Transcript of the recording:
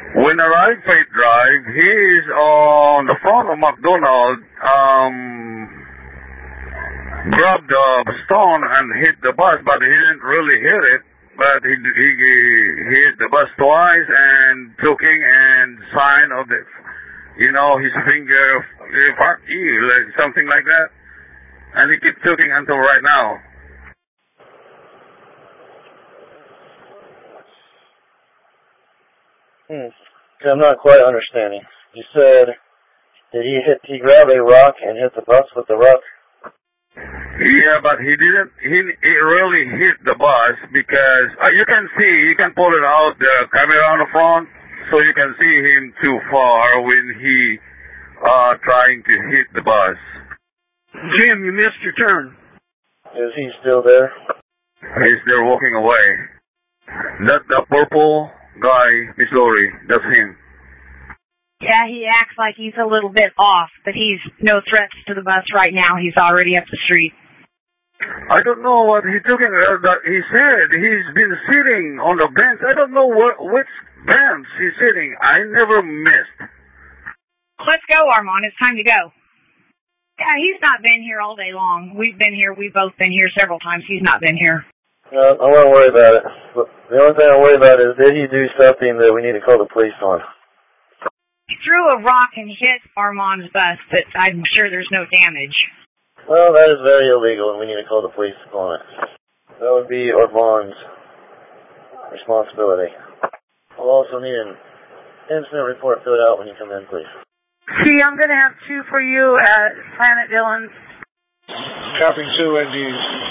When arrived Faith Drive, he is on the front of McDonald, grabbed the stone and hit the bus, but he didn't really hit it. But he hit the bus twice and choking and sign of the, his finger, fuck you, like something like that. And he keeps choking until right now. I'm not quite understanding. You said, he grab a rock and hit the bus with the rock? Yeah, but he didn't, he really hit the bus because, you can pull it out, the camera on the front, so you can see him too far when he, trying to hit the bus. Jim, you missed your turn. Is he still there? He's there walking away. That the purple guy, Miss Lori, that's him. Yeah, he acts like he's a little bit off, but he's no threats to the bus right now. He's already up the street. I don't know what he's talking about. He said he's been sitting on the bench. I don't know which bench he's sitting. I never missed. Let's go, Armand. It's time to go. Yeah, he's not been here all day long. We've been here. We've both been here several times. He's not been here. No, I won't worry about it. The only thing I worry about is, did he do something that we need to call the police on? He threw a rock and hit Armand's bus, but I'm sure there's no damage. Well, that is very illegal, and we need to call the police on it. That would be Armand's responsibility. We'll also need an incident report filled out when you come in, please. See, I'm going to have 2 for you at Planet Dillon's. Copy 2 NDs.